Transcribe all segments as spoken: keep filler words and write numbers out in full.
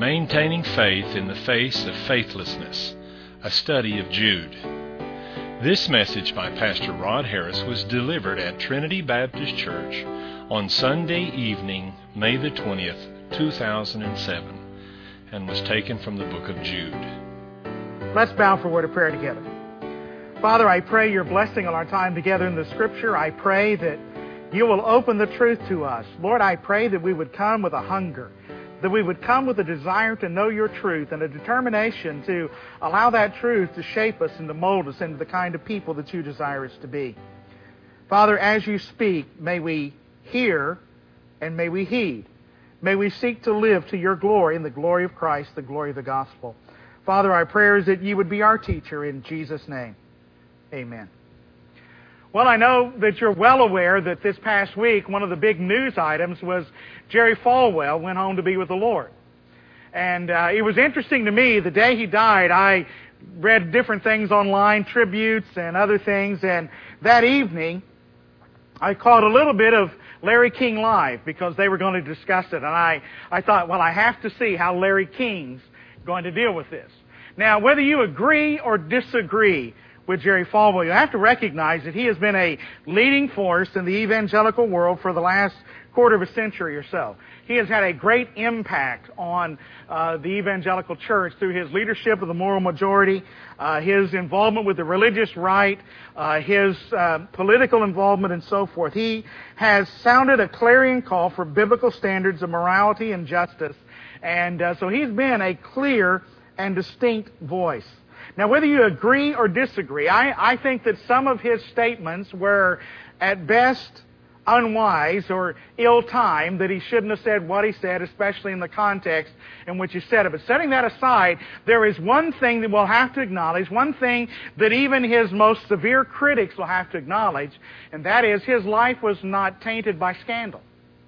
Maintaining Faith in the Face of Faithlessness, a study of Jude. This message by Pastor Rod Harris was delivered at Trinity Baptist Church on Sunday evening, May the twentieth, two thousand seven, and was taken from the book of Jude. Let's bow for a word of prayer together. Father, I pray your blessing on our time together in the Scripture. I pray that you will open the truth to us. Lord, I pray that we would come with a hunger, that we would come with a desire to know your truth and a determination to allow that truth to shape us and to mold us into the kind of people that you desire us to be. Father, as you speak, may we hear and may we heed. May we seek to live to your glory and the glory of Christ, the glory of the gospel. Father, our prayer is that you would be our teacher in Jesus' name. Amen. Well, I know that you're well aware that this past week, one of the big news items was Jerry Falwell went home to be with the Lord. And uh, it was interesting to me, the day he died, I read different things online, tributes and other things, and that evening, I caught a little bit of Larry King Live because they were going to discuss it. And I, I thought, well, I have to see how Larry King's going to deal with this. Now, whether you agree or disagree with Jerry Falwell, you have to recognize that he has been a leading force in the evangelical world for the last quarter of a century or so. He has had a great impact on uh, the evangelical church through his leadership of the moral majority, uh, his involvement with the religious right, uh, his uh, political involvement, and so forth. He has sounded a clarion call for biblical standards of morality and justice, and uh, so he's been a clear and distinct voice. Now, whether you agree or disagree, I, I think that some of his statements were, at best, unwise or ill-timed, that he shouldn't have said what he said, especially in the context in which he said it. But setting that aside, there is one thing that we'll have to acknowledge, one thing that even his most severe critics will have to acknowledge, and that is his life was not tainted by scandal.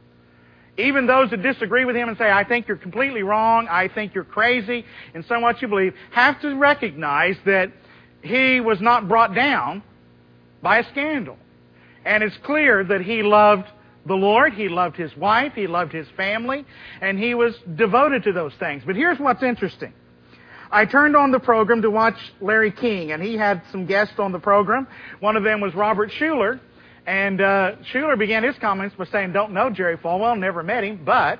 Even those that disagree with him and say, I think you're completely wrong, I think you're crazy in so much you believe, have to recognize that he was not brought down by a scandal. And it's clear that he loved the Lord, he loved his wife, he loved his family, and he was devoted to those things. But here's what's interesting. I turned on the program to watch Larry King, and he had some guests on the program. One of them was Robert Schuller. And uh, Schuller began his comments by saying, don't know Jerry Falwell, never met him, but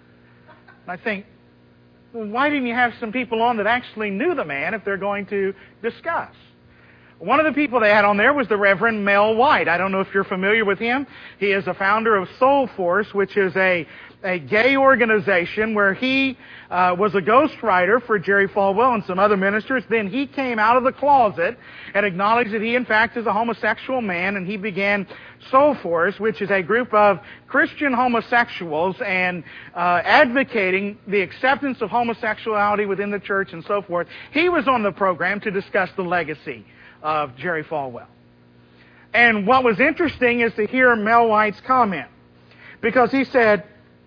I think, well, why didn't you have some people on that actually knew the man if they're going to discuss? One of the people they had on there was the Reverend Mel White. I don't know if you're familiar with him. He is a founder of Soul Force, which is a, a gay organization where he uh, was a ghostwriter for Jerry Falwell and some other ministers. Then he came out of the closet and acknowledged that he, in fact, is a homosexual man, and he began Soul Force, which is a group of Christian homosexuals and uh, advocating the acceptance of homosexuality within the church and so forth. He was on the program to discuss the legacy of Jerry Falwell. And what was interesting is to hear Mel White's comment, because he said,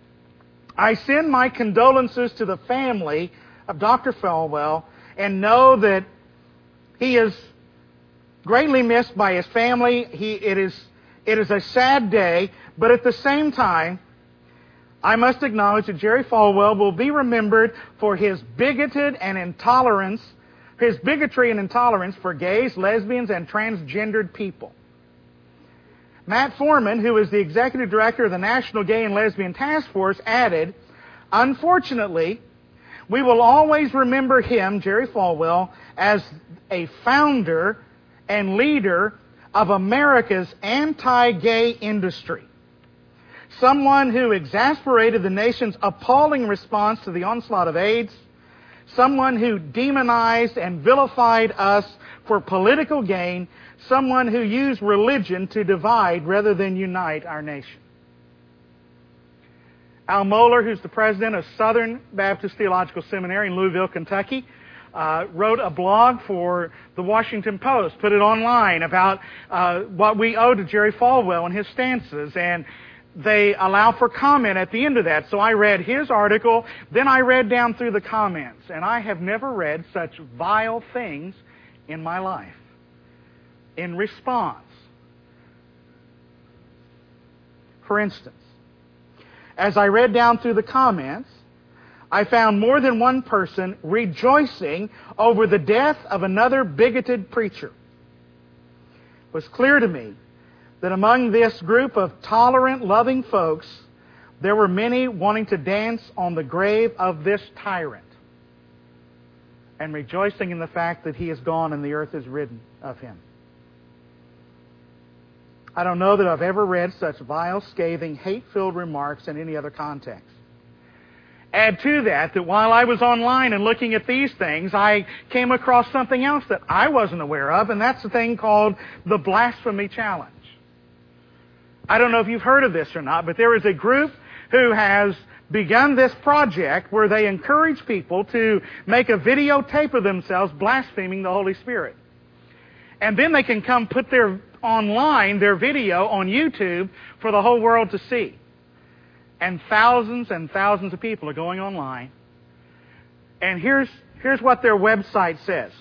I send my condolences to the family of Doctor Falwell and know that he is greatly missed by his family. He, it is, it is a sad day, but at the same time, I must acknowledge that Jerry Falwell will be remembered for his bigoted and intolerance his bigotry and intolerance for gays, lesbians, and transgendered people. Matt Foreman, who is the executive director of the National Gay and Lesbian Task Force, added, unfortunately, we will always remember him, Jerry Falwell, as a founder and leader of America's anti-gay industry. Someone who exasperated the nation's appalling response to the onslaught of AIDS, someone who demonized and vilified us for political gain, someone who used religion to divide rather than unite our nation. Al Mohler, who's the president of Southern Baptist Theological Seminary in Louisville, Kentucky, uh, wrote a blog for the Washington Post, put it online about uh, what we owe to Jerry Falwell and his stances, and they allow for comment at the end of that. So I read his article, then I read down through the comments, and I have never read such vile things in my life. In response, for instance, as I read down through the comments, I found more than one person rejoicing over the death of another bigoted preacher. It was clear to me that among this group of tolerant, loving folks, there were many wanting to dance on the grave of this tyrant and rejoicing in the fact that he is gone and the earth is ridden of him. I don't know that I've ever read such vile, scathing, hate-filled remarks in any other context. Add to that that while I was online and looking at these things, I came across something else that I wasn't aware of, and that's a thing called the Blasphemy Challenge. I don't know if you've heard of this or not, but there is a group who has begun this project where they encourage people to make a videotape of themselves blaspheming the Holy Spirit. And then they can come put their online, their video on YouTube for the whole world to see. And thousands and thousands of people are going online. And here's, here's what their website says.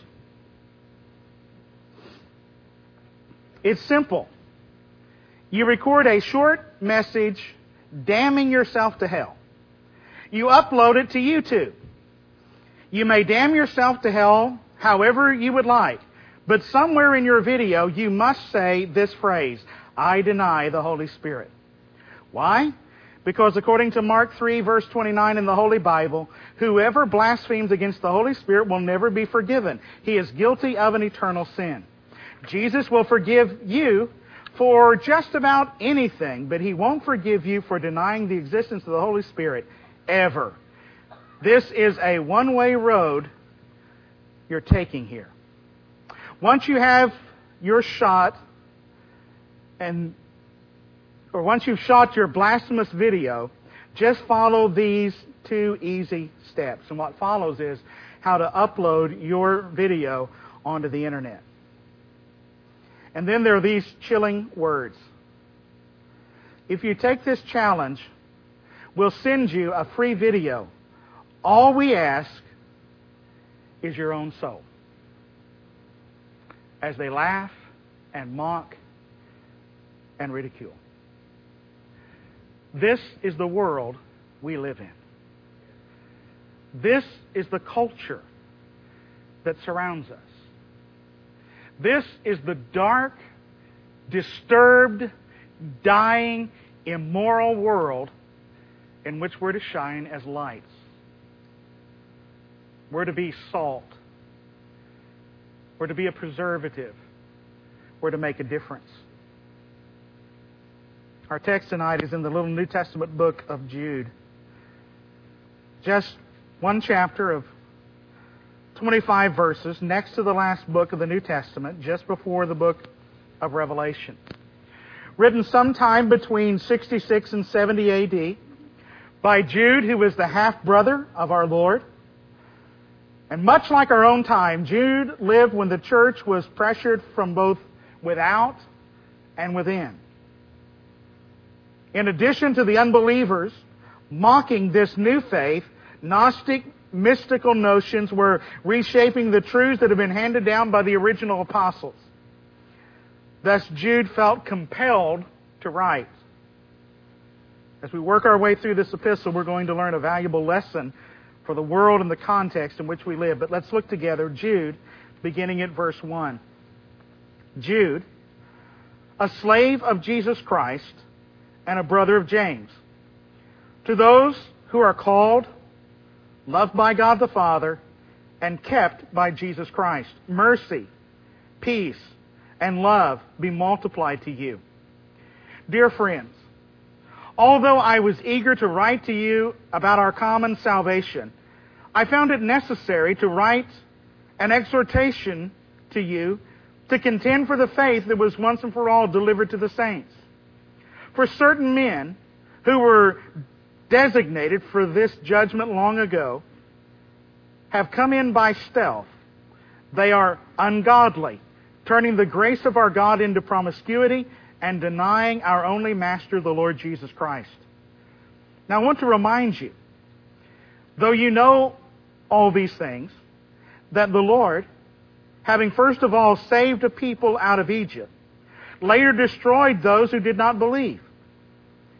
It's simple. You record a short message damning yourself to hell. You upload it to YouTube. You may damn yourself to hell however you would like. But somewhere in your video, you must say this phrase, I deny the Holy Spirit. Why? Because according to Mark three, verse twenty-nine in the Holy Bible, whoever blasphemes against the Holy Spirit will never be forgiven. He is guilty of an eternal sin. Jesus will forgive you for just about anything, but He won't forgive you for denying the existence of the Holy Spirit ever. This is a one-way road you're taking here. Once you have your shot, and or once you've shot your blasphemous video, just follow these two easy steps. And what follows is how to upload your video onto the internet. And then there are these chilling words. If you take this challenge, we'll send you a free video. All we ask is your own soul. As they laugh and mock and ridicule. This is the world we live in. This is the culture that surrounds us. This is the dark, disturbed, dying, immoral world in which we're to shine as lights. We're to be salt. We're to be a preservative. We're to make a difference. Our text tonight is in the little New Testament book of Jude. Just one chapter of twenty-five verses next to the last book of the New Testament, just before the book of Revelation. Written sometime between sixty-six and seventy A D by Jude, who was the half-brother of our Lord. And much like our own time, Jude lived when the church was pressured from both without and within. In addition to the unbelievers mocking this new faith, Gnostic, mystical notions were reshaping the truths that had been handed down by the original apostles. Thus, Jude felt compelled to write. As we work our way through this epistle, we're going to learn a valuable lesson for the world and the context in which we live. But let's look together. Jude, beginning at verse one. Jude, a slave of Jesus Christ and a brother of James, to those who are called, loved by God the Father, and kept by Jesus Christ, mercy, peace, and love be multiplied to you. Dear friends, although I was eager to write to you about our common salvation, I found it necessary to write an exhortation to you to contend for the faith that was once and for all delivered to the saints. For certain men who were designated for this judgment long ago have come in by stealth. They are ungodly, turning the grace of our God into promiscuity and denying our only Master, the Lord Jesus Christ. Now I want to remind you, though you know all these things, that the Lord, having first of all saved a people out of Egypt, later destroyed those who did not believe.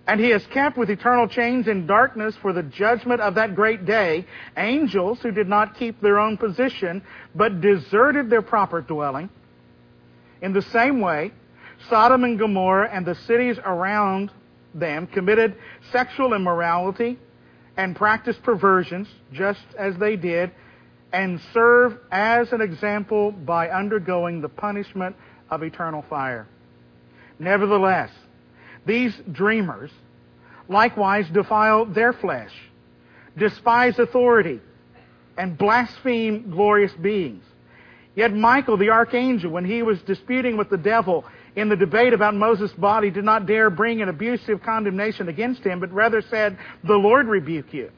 And He has kept with eternal chains in darkness for the judgment of that great day angels who did not keep their own position, but deserted their proper dwelling. In the same way, Sodom and Gomorrah and the cities around them committed sexual immorality and practiced perversions, just as they did, and serve as an example by undergoing the punishment of eternal fire. Nevertheless, these dreamers likewise defile their flesh, despise authority, and blaspheme glorious beings. Yet Michael, the archangel, when he was disputing with the devil in the debate about Moses' body, did not dare bring an abusive condemnation against him, but rather said, "The Lord rebuke you."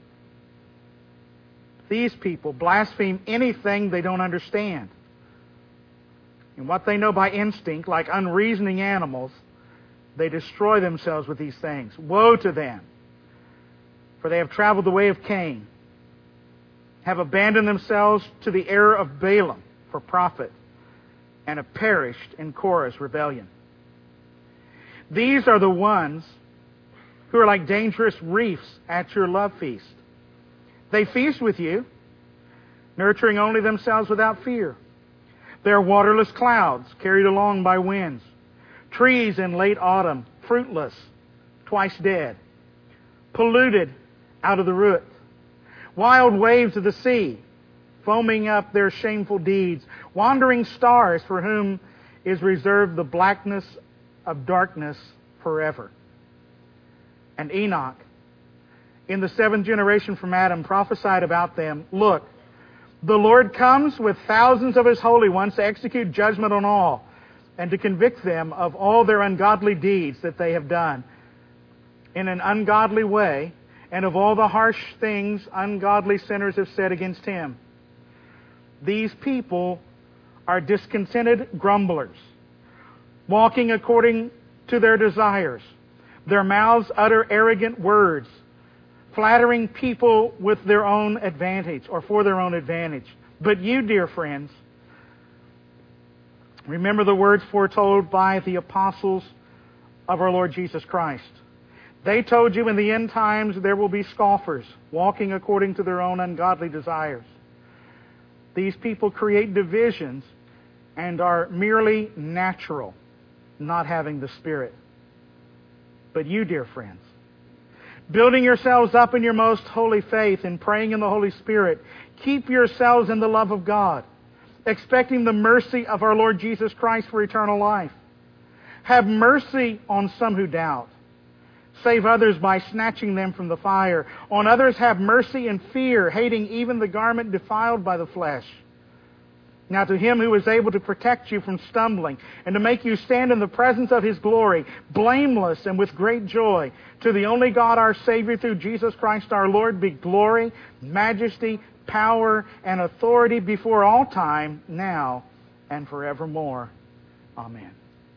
These people blaspheme anything they don't understand. And what they know by instinct, like unreasoning animals, they destroy themselves with these things. Woe to them! For they have traveled the way of Cain, have abandoned themselves to the error of Balaam for profit, and have perished in Korah's rebellion. These are the ones who are like dangerous reefs at your love feast. They feast with you, nurturing only themselves without fear. They are waterless clouds carried along by winds, trees in late autumn, fruitless, twice dead, polluted out of the root, wild waves of the sea, foaming up their shameful deeds, wandering stars for whom is reserved the blackness of darkness forever. And Enoch, in the seventh generation from Adam, prophesied about them, "Look, the Lord comes with thousands of His holy ones to execute judgment on all, and to convict them of all their ungodly deeds that they have done in an ungodly way, and of all the harsh things ungodly sinners have said against Him. These people are discontented grumblers, walking according to their desires. Their mouths utter arrogant words, flattering people with their own advantage, or for their own advantage. But you, dear friends, remember the words foretold by the apostles of our Lord Jesus Christ. They told you in the end times there will be scoffers, walking according to their own ungodly desires. These people create divisions and are merely natural, not having the Spirit. But you, dear friends, building yourselves up in your most holy faith and praying in the Holy Spirit, keep yourselves in the love of God, expecting the mercy of our Lord Jesus Christ for eternal life. Have mercy on some who doubt. Save others by snatching them from the fire. On others have mercy and fear, hating even the garment defiled by the flesh. Now to Him who is able to protect you from stumbling and to make you stand in the presence of His glory, blameless and with great joy, to the only God our Savior through Jesus Christ our Lord, be glory, majesty, power, and authority before all time, now and forevermore. Amen.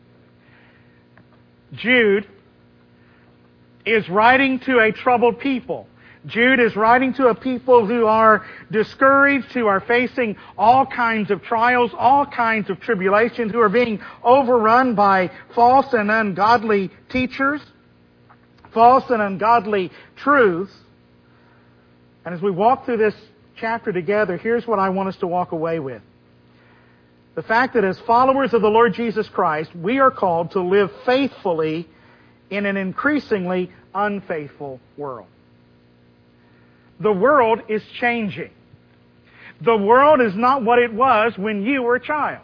Jude is writing to a troubled people. Jude is writing to a people who are discouraged, who are facing all kinds of trials, all kinds of tribulations, who are being overrun by false and ungodly teachers, false and ungodly truths. And as we walk through this chapter together, here's what I want us to walk away with. The fact that as followers of the Lord Jesus Christ, we are called to live faithfully in an increasingly unfaithful world. The world is changing. The world is not what it was when you were a child.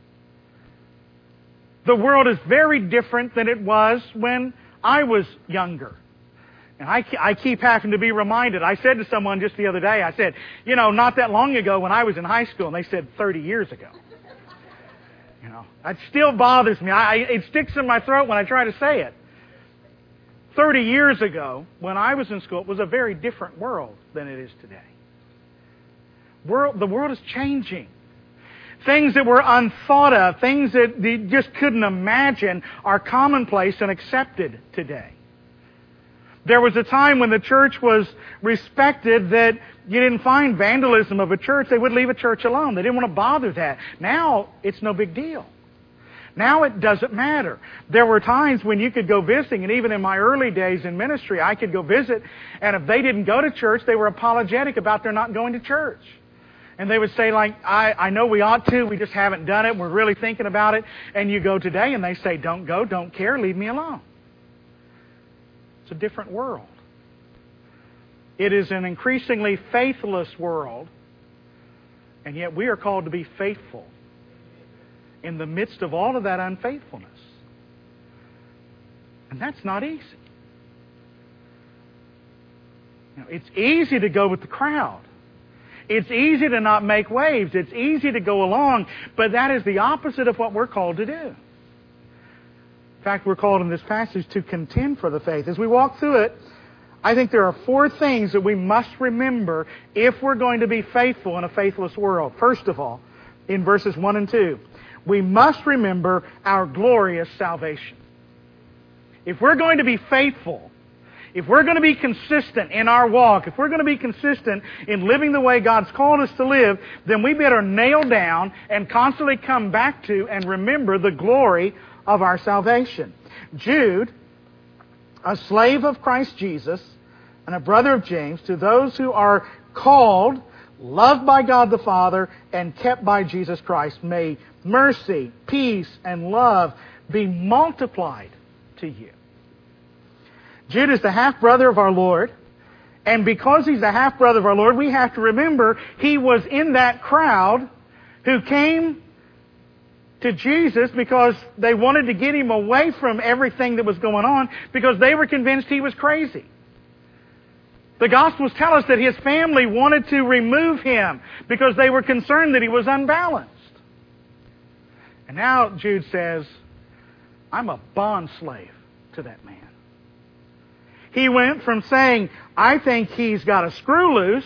The world is very different than it was when I was younger. And I, I keep having to be reminded. I said to someone just the other day, I said, you know, not that long ago when I was in high school, and they said thirty years ago. You know, it still bothers me. I, it sticks in my throat when I try to say it. thirty years ago, when I was in school, it was a very different world than it is today. World, the world is changing. Things that were unthought of, things that you just couldn't imagine, are commonplace and accepted today. There was a time when the church was respected that you didn't find vandalism of a church. They would leave a church alone. They didn't want to bother that. Now, it's no big deal. Now it doesn't matter. There were times when you could go visiting, and even in my early days in ministry, I could go visit, and if they didn't go to church, they were apologetic about their not going to church. And they would say, like, I, I know we ought to, we just haven't done it, we're really thinking about it. And you go today, and they say, don't go, don't care, leave me alone. It's a different world. It is an increasingly faithless world, and yet we are called to be faithful in the midst of all of that unfaithfulness. And that's not easy. You know, it's easy to go with the crowd. It's easy to not make waves. It's easy to go along, but that is the opposite of what we're called to do. In fact, we're called in this passage to contend for the faith. As we walk through it, I think there are four things that we must remember if we're going to be faithful in a faithless world. First of all, in verses one and two, we must remember our glorious salvation. If we're going to be faithful, if we're going to be consistent in our walk, if we're going to be consistent in living the way God's called us to live, then we better nail down and constantly come back to and remember the glory of our salvation. Jude, a slave of Christ Jesus and a brother of James, to those who are called, loved by God the Father, and kept by Jesus Christ, may mercy, peace, and love be multiplied to you. Jude is the half-brother of our Lord, and because he's the half-brother of our Lord, we have to remember he was in that crowd who came to Jesus because they wanted to get him away from everything that was going on because they were convinced he was crazy. The Gospels tell us that his family wanted to remove him because they were concerned that he was unbalanced. And now Jude says, I'm a bond slave to that man. He went from saying, I think he's got a screw loose,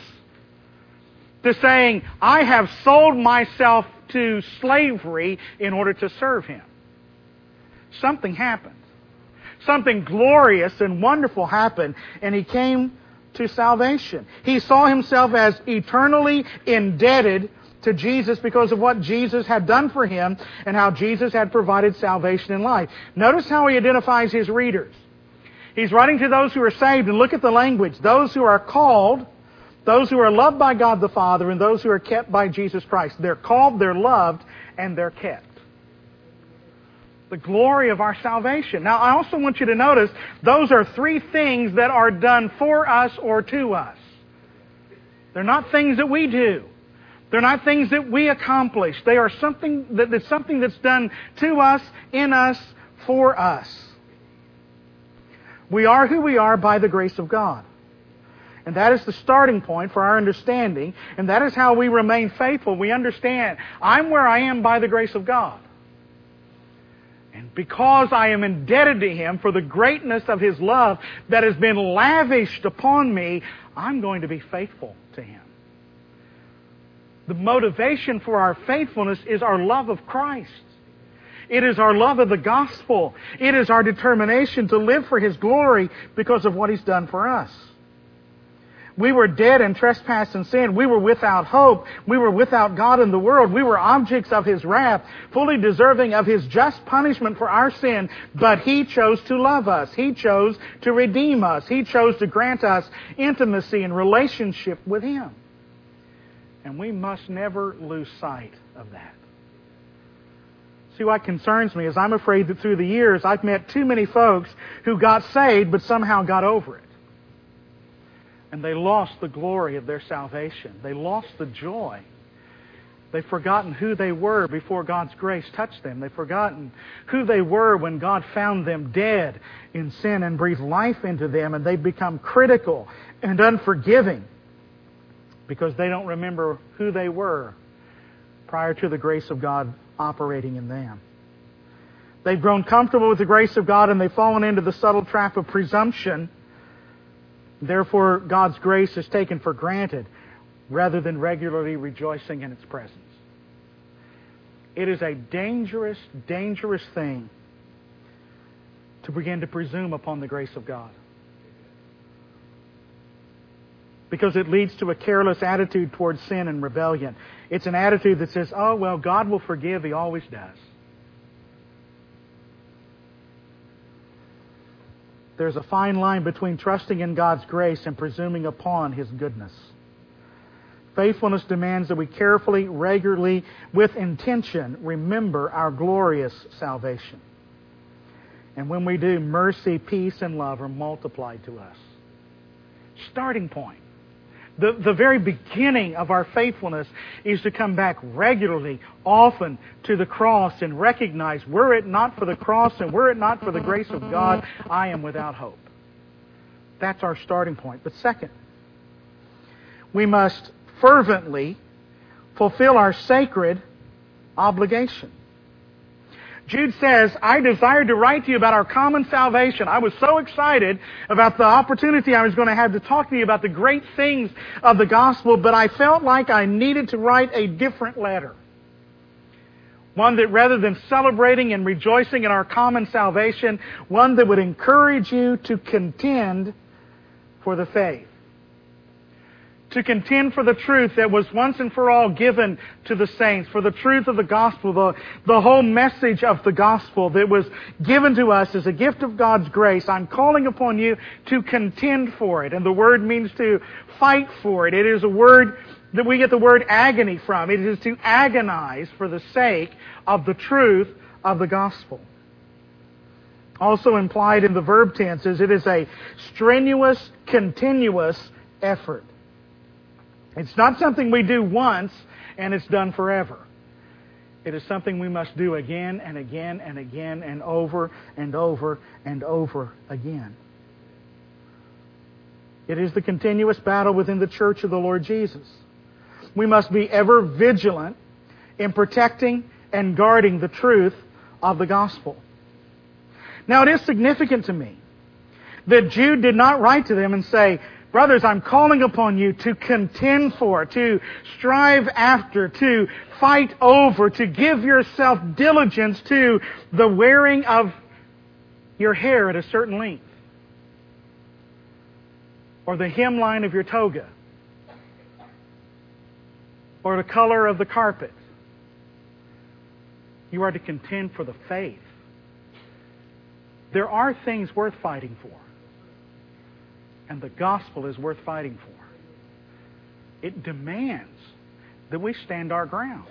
to saying, I have sold myself to slavery in order to serve him. Something happened. Something glorious and wonderful happened, and he came to salvation. He saw himself as eternally indebted to Jesus because of what Jesus had done for him and how Jesus had provided salvation in life. Notice how he identifies his readers. He's writing to those who are saved, and look at the language. Those who are called, those who are loved by God the Father, and those who are kept by Jesus Christ. They're called, they're loved, and they're kept. The glory of our salvation. Now, I also want you to notice, those are three things that are done for us or to us. They're not things that we do. They're not things that we accomplish. They are something that, that's something that's done to us, in us, for us. We are who we are by the grace of God. And that is the starting point for our understanding. And that is how we remain faithful. We understand, I'm where I am by the grace of God. And because I am indebted to Him for the greatness of His love that has been lavished upon me, I'm going to be faithful to Him. The motivation for our faithfulness is our love of Christ. It is our love of the gospel. It is our determination to live for His glory because of what He's done for us. We were dead in trespass and sin. We were without hope. We were without God in the world. We were objects of His wrath, fully deserving of His just punishment for our sin. But He chose to love us. He chose to redeem us. He chose to grant us intimacy and relationship with Him. And we must never lose sight of that. See, what concerns me is I'm afraid that through the years I've met too many folks who got saved but somehow got over it. And they lost the glory of their salvation. They lost the joy. They've forgotten who they were before God's grace touched them. They've forgotten who they were when God found them dead in sin and breathed life into them. And they've become critical and unforgiving because they don't remember who they were prior to the grace of God operating in them. They've grown comfortable with the grace of God and they've fallen into the subtle trap of presumption. Therefore, God's grace is taken for granted rather than regularly rejoicing in its presence. It is a dangerous, dangerous thing to begin to presume upon the grace of God. Because it leads to a careless attitude towards sin and rebellion. It's an attitude that says, oh, well, God will forgive. He always does. there's a fine line between trusting in God's grace and presuming upon His goodness. Faithfulness demands that we carefully, regularly, with intention, remember our glorious salvation. And when we do, mercy, peace, and love are multiplied to us. Starting point. The, the very beginning of our faithfulness is to come back regularly, often, to the cross and recognize, were it not for the cross and were it not for the grace of God, I am without hope. That's our starting point. But second, we must fervently fulfill our sacred obligation. Jude says, I desired to write to you about our common salvation. I was so excited about the opportunity I was going to have to talk to you about the great things of the gospel, but I felt like I needed to write a different letter. One that, rather than celebrating and rejoicing in our common salvation, one that would encourage you to contend for the faith. To contend for the truth that was once and for all given to the saints, for the truth of the gospel, the, the whole message of the gospel that was given to us as a gift of God's grace. I'm calling upon you to contend for it. And the word means to fight for it. It is a word that we get the word agony from. It is to agonize for the sake of the truth of the gospel. Also implied in the verb tense is it is a strenuous, continuous effort. It's not something we do once and it's done forever. It is something we must do again and again and again and over and over and over again. It is the continuous battle within the church of the Lord Jesus. We must be ever vigilant in protecting and guarding the truth of the gospel. Now, it is significant to me that Jude did not write to them and say, brothers, I'm calling upon you to contend for, to strive after, to fight over, to give yourself diligence to the wearing of your hair at a certain length, or the hemline of your toga, or the color of the carpet. You are to contend for the faith. There are things worth fighting for. And the gospel is worth fighting for. It demands that we stand our ground.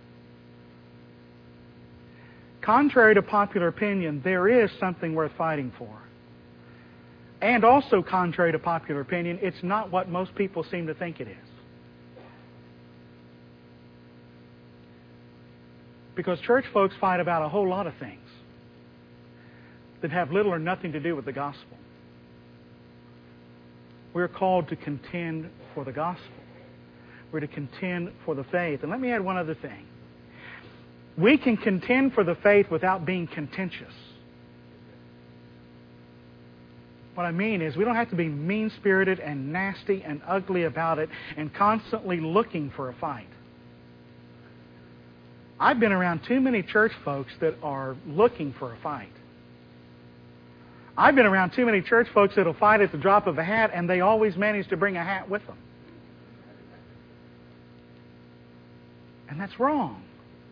Contrary to popular opinion, there is something worth fighting for. And also contrary to popular opinion, it's not what most people seem to think it is. Because church folks fight about a whole lot of things that have little or nothing to do with the gospel. We're called to contend for the gospel. We're to contend for the faith. And let me add one other thing. We can contend for the faith without being contentious. What I mean is we don't have to be mean-spirited and nasty and ugly about it and constantly looking for a fight. I've been around too many church folks that are looking for a fight. I've been around too many church folks that will fight at the drop of a hat, and they always manage to bring a hat with them. And that's wrong.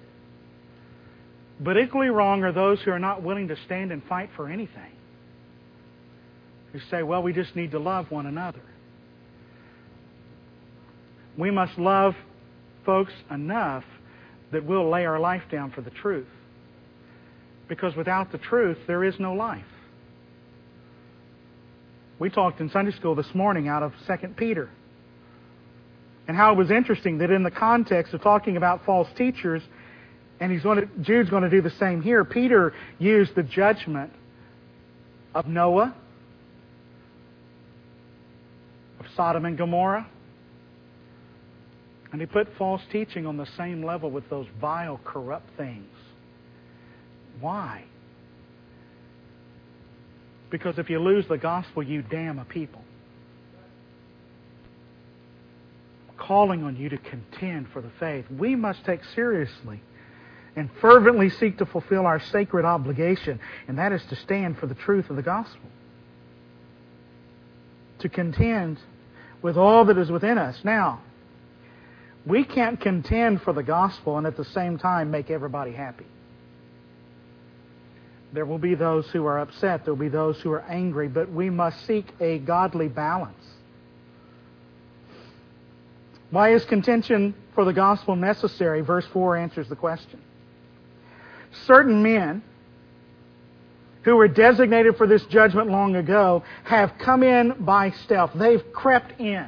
But equally wrong are those who are not willing to stand and fight for anything. Who say, well, we just need to love one another. We must love folks enough that we'll lay our life down for the truth. Because without the truth, there is no life. We talked in Sunday school this morning out of Second Peter. And how it was interesting that in the context of talking about false teachers, and he's going to, Jude's going to do the same here, Peter used the judgment of Noah, of Sodom and Gomorrah, and he put false teaching on the same level with those vile, corrupt things. Why? Because if you lose the gospel, you damn a people. Calling on you to contend for the faith. We must take seriously and fervently seek to fulfill our sacred obligation, and that is to stand for the truth of the gospel. To contend with all that is within us. Now, we can't contend for the gospel and at the same time make everybody happy. There will be those who are upset. There will be those who are angry. But we must seek a godly balance. Why is contention for the gospel necessary? Verse four answers the question. Certain men who were designated for this judgment long ago have come in by stealth. They've crept in.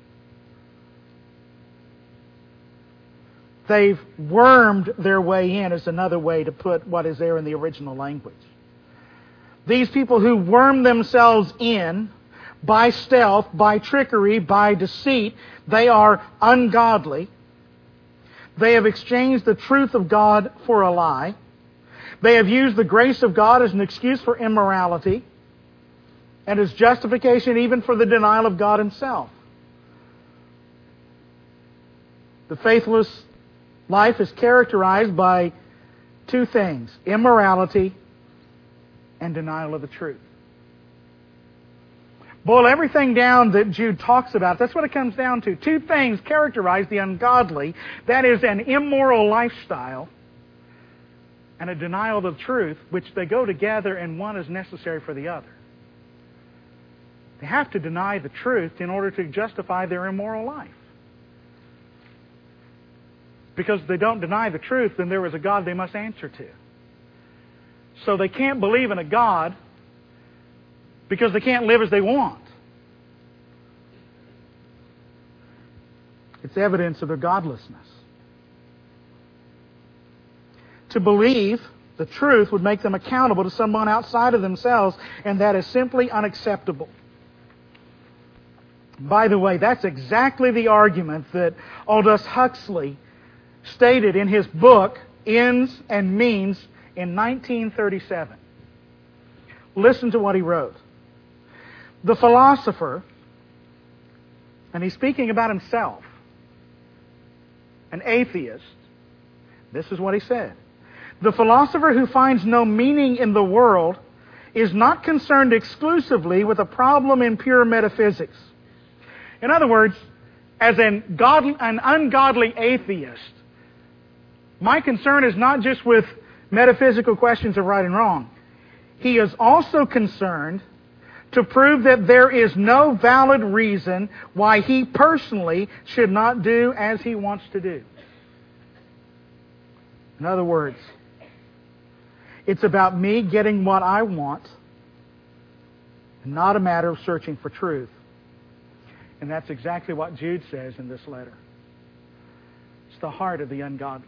They've wormed their way in, is another way to put what is there in the original language. These people who worm themselves in by stealth, by trickery, by deceit, they are ungodly. They have exchanged the truth of God for a lie. They have used the grace of God as an excuse for immorality and as justification even for the denial of God Himself. The faithless life is characterized by two things: immorality and denial of the truth. Boil everything down that Jude talks about. That's what it comes down to. Two things characterize the ungodly. That is an immoral lifestyle and a denial of the truth, which they go together and one is necessary for the other. They have to deny the truth in order to justify their immoral life. Because if they don't deny the truth, then there is a God they must answer to. So they can't believe in a God because they can't live as they want. It's evidence of their godlessness. To believe the truth would make them accountable to someone outside of themselves, and that is simply unacceptable. By the way, that's exactly the argument that Aldous Huxley stated in his book, Ends and Means, in nineteen thirty-seven. Listen to what he wrote. The philosopher, and he's speaking about himself, an atheist, this is what he said. The philosopher who finds no meaning in the world is not concerned exclusively with a problem in pure metaphysics. In other words, as an, God, an ungodly atheist, my concern is not just with metaphysical questions of right and wrong. He is also concerned to prove that there is no valid reason why he personally should not do as he wants to do. In other words, it's about me getting what I want, and not a matter of searching for truth. And that's exactly what Jude says in this letter. It's the heart of the ungodly.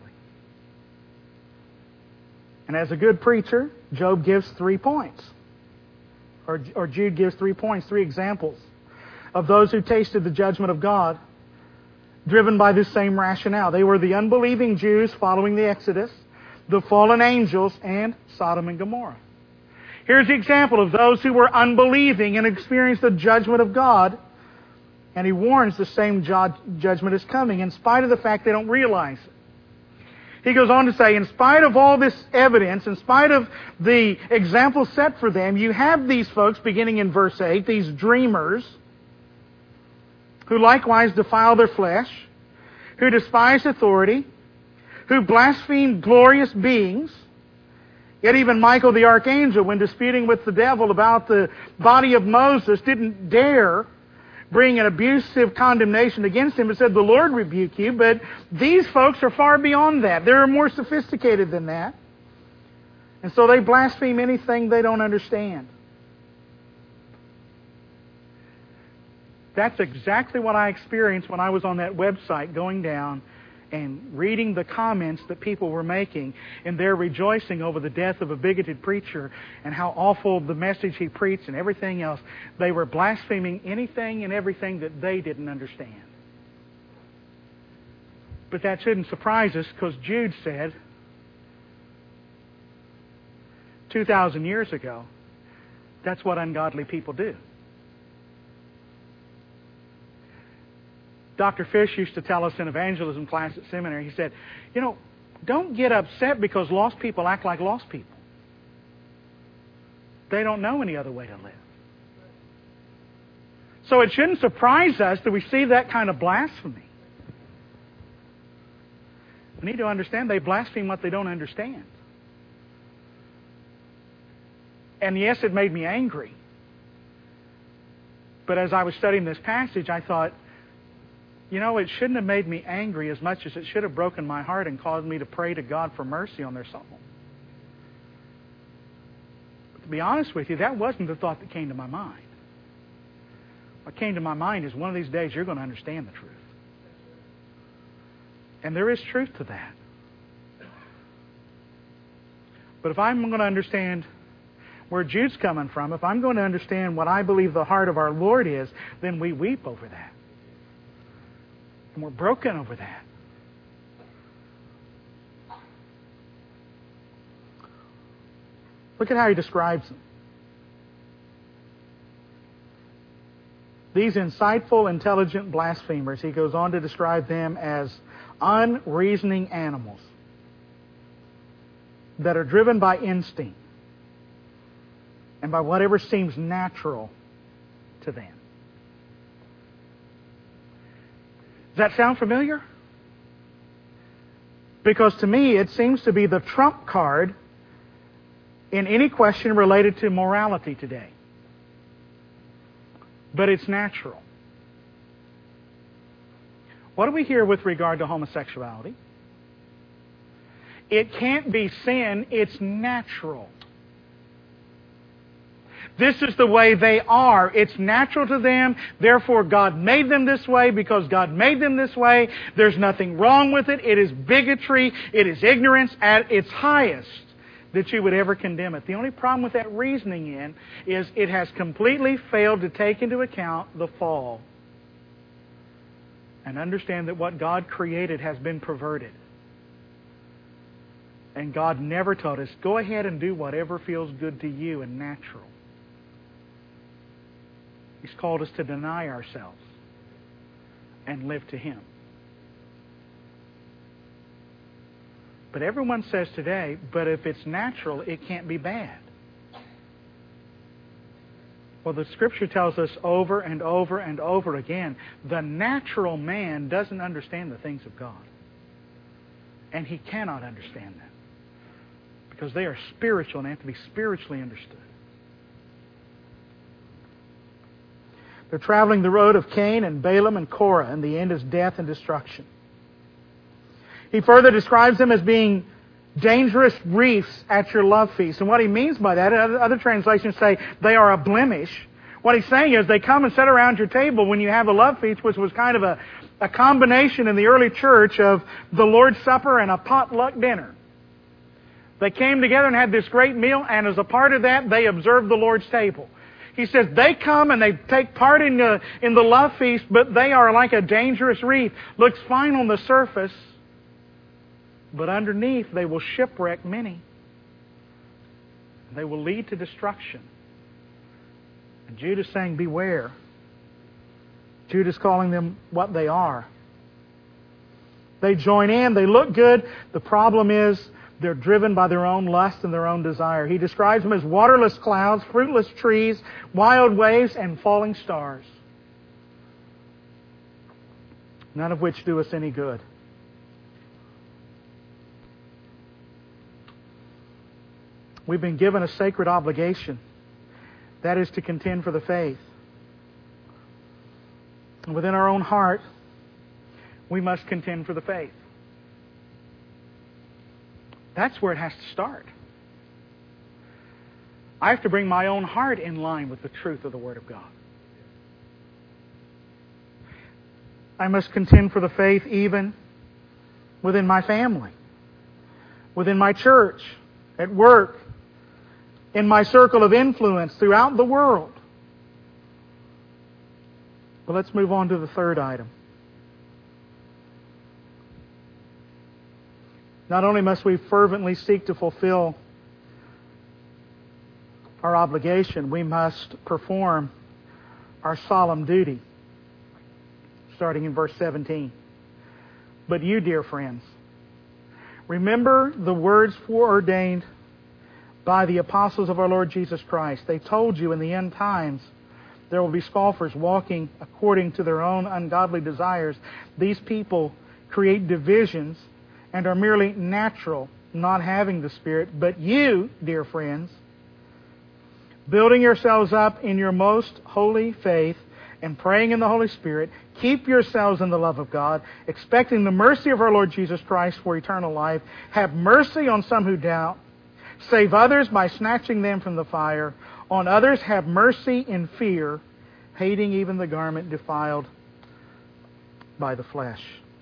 And as a good preacher, Job gives three points. Or, or Jude gives three points, three examples of those who tasted the judgment of God, driven by this same rationale. They were the unbelieving Jews following the Exodus, the fallen angels, and Sodom and Gomorrah. Here's the example of those who were unbelieving and experienced the judgment of God. And he warns the same judgment is coming, in spite of the fact they don't realize it. He goes on to say, in spite of all this evidence, in spite of the example set for them, you have these folks, beginning in verse eight, these dreamers, who likewise defile their flesh, who despise authority, who blaspheme glorious beings. Yet even Michael the archangel, when disputing with the devil about the body of Moses, didn't dare bring an abusive condemnation against him, but said, the Lord rebuke you. But these folks are far beyond that. They're more sophisticated than that. And so they blaspheme anything they don't understand. That's exactly what I experienced when I was on that website, going down and reading the comments that people were making, and they're rejoicing over the death of a bigoted preacher and how awful the message he preached and everything else. They were blaspheming anything and everything that they didn't understand. But that shouldn't surprise us, because Jude said two thousand years ago, that's what ungodly people do. Doctor Fish used to tell us in evangelism class at seminary, he said, you know, don't get upset because lost people act like lost people. They don't know any other way to live. So it shouldn't surprise us that we see that kind of blasphemy. We need to understand they blaspheme what they don't understand. And yes, it made me angry. But as I was studying this passage, I thought, you know, it shouldn't have made me angry as much as it should have broken my heart and caused me to pray to God for mercy on their soul. But to be honest with you, that wasn't the thought that came to my mind. What came to my mind is one of these days you're going to understand the truth. And there is truth to that. But if I'm going to understand where Jude's coming from, if I'm going to understand what I believe the heart of our Lord is, then we weep over that. And we're broken over that. Look at how he describes them. These insightful, intelligent blasphemers, he goes on to describe them as unreasoning animals that are driven by instinct and by whatever seems natural to them. Does that sound familiar? Because to me, it seems to be the trump card in any question related to morality today. But it's natural. What do we hear with regard to homosexuality? It can't be sin, it's natural. This is the way they are. It's natural to them. Therefore, God made them this way because God made them this way. There's nothing wrong with it. It is bigotry. It is ignorance at its highest that you would ever condemn it. The only problem with that reasoning in is it has completely failed to take into account the fall and understand that what God created has been perverted. And God never told us, go ahead and do whatever feels good to you and natural. He's called us to deny ourselves and live to Him. But everyone says today, but if it's natural, it can't be bad. Well, the Scripture tells us over and over and over again, the natural man doesn't understand the things of God. And he cannot understand them. Because they are spiritual and have to be spiritually understood. They're traveling the road of Cain and Balaam and Korah, and the end is death and destruction. He further describes them as being dangerous reefs at your love feast. And what he means by that, other translations say they are a blemish. What he's saying is they come and sit around your table when you have a love feast, which was kind of a, a combination in the early church of the Lord's Supper and a potluck dinner. They came together and had this great meal, and as a part of that, they observed the Lord's table. He says they come and they take part in the, in the love feast, but they are like a dangerous reef. Looks fine on the surface, but underneath they will shipwreck many. They will lead to destruction. And Jude is saying, beware. Jude is calling them what they are. They join in, they look good. The problem is, they're driven by their own lust and their own desire. He describes them as waterless clouds, fruitless trees, wild waves, and falling stars. None of which do us any good. We've been given a sacred obligation. That is to contend for the faith. And within our own heart, we must contend for the faith. That's where it has to start. I have to bring my own heart in line with the truth of the Word of God. I must contend for the faith even within my family, within my church, at work, in my circle of influence throughout the world. But let's move on to the third item. Not only must we fervently seek to fulfill our obligation, we must perform our solemn duty. Starting in verse seventeen. But you, dear friends, remember the words foreordained by the apostles of our Lord Jesus Christ. They told you in the end times there will be scoffers walking according to their own ungodly desires. These people create divisions and are merely natural, not having the Spirit. But you, dear friends, building yourselves up in your most holy faith and praying in the Holy Spirit, keep yourselves in the love of God, expecting the mercy of our Lord Jesus Christ for eternal life. Have mercy on some who doubt. Save others by snatching them from the fire. On others have mercy in fear, hating even the garment defiled by the flesh.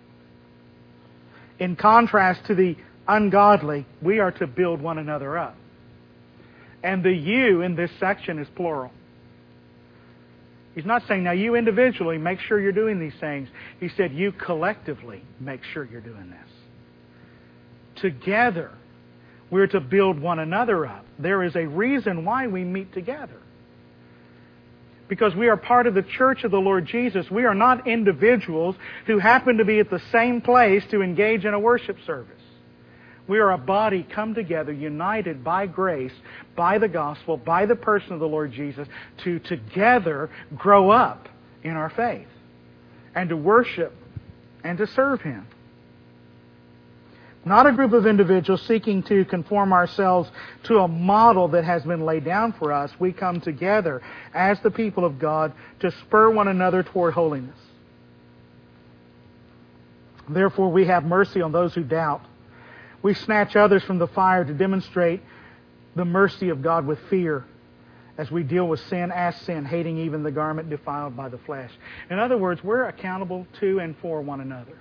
In contrast to the ungodly, we are to build one another up. And the you in this section is plural. He's not saying, now you individually make sure you're doing these things. He said, you collectively make sure you're doing this. Together, we're to build one another up. There is a reason why we meet together. Because we are part of the church of the Lord Jesus. We are not individuals who happen to be at the same place to engage in a worship service. We are a body come together, united by grace, by the gospel, by the person of the Lord Jesus, to together grow up in our faith and to worship and to serve Him. Not a group of individuals seeking to conform ourselves to a model that has been laid down for us. We come together as the people of God to spur one another toward holiness. Therefore, we have mercy on those who doubt. We snatch others from the fire to demonstrate the mercy of God with fear as we deal with sin as sin, hating even the garment defiled by the flesh. In other words, we're accountable to and for one another.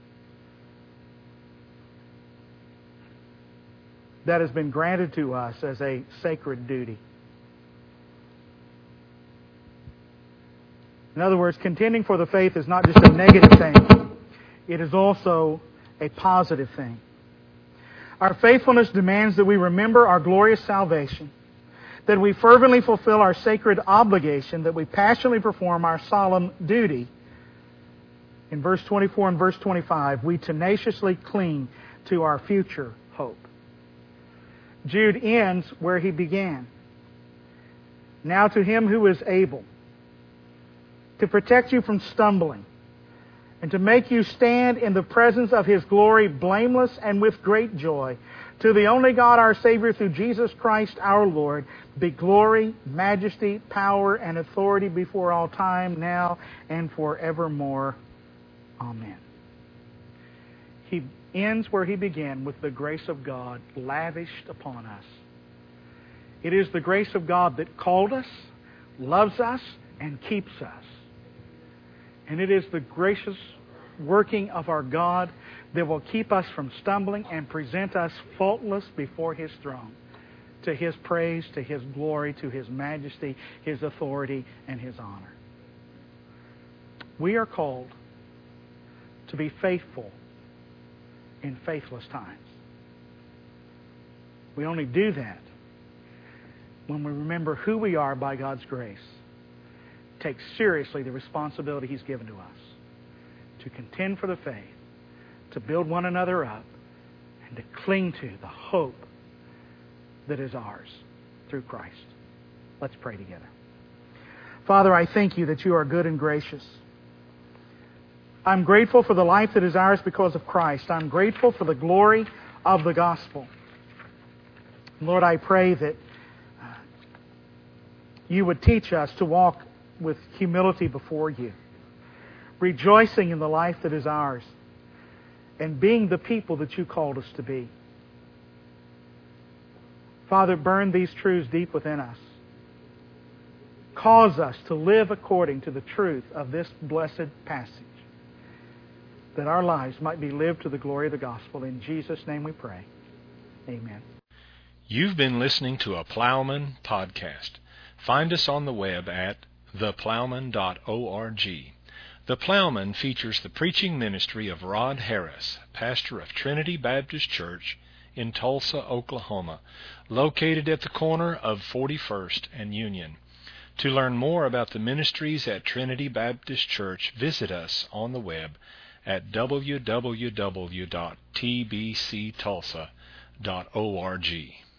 That has been granted to us as a sacred duty. In other words, contending for the faith is not just a negative thing. It is also a positive thing. Our faithfulness demands that we remember our glorious salvation, that we fervently fulfill our sacred obligation, that we passionately perform our solemn duty. In verse twenty-four and verse twenty-five, we tenaciously cling to our future hope. Jude ends where he began. Now to Him who is able to protect you from stumbling and to make you stand in the presence of His glory blameless and with great joy. To the only God our Savior through Jesus Christ our Lord, be glory, majesty, power, and authority before all time, now and forevermore. Amen. He ends where he began, with the grace of God lavished upon us. It is the grace of God that called us, loves us, and keeps us. And it is the gracious working of our God that will keep us from stumbling and present us faultless before His throne, to His praise, to His glory, to His majesty, His authority, and His honor. We are called to be faithful in faithless times. We only do that when we remember who we are by God's grace, take seriously the responsibility He's given to us to contend for the faith, to build one another up, and to cling to the hope that is ours through Christ. Let's pray together. Father, I thank You that You are good and gracious. I'm grateful for the life that is ours because of Christ. I'm grateful for the glory of the gospel. Lord, I pray that You would teach us to walk with humility before You, rejoicing in the life that is ours, and being the people that You called us to be. Father, burn these truths deep within us. Cause us to live according to the truth of this blessed passage, that our lives might be lived to the glory of the gospel. In Jesus' name we pray. Amen. You've been listening to a Plowman podcast. Find us on the web at the plowman dot org. The Plowman features the preaching ministry of Rod Harris, pastor of Trinity Baptist Church in Tulsa, Oklahoma, located at the corner of forty-first and Union. To learn more about the ministries at Trinity Baptist Church, visit us on the web at w w w dot t b c tulsa dot org.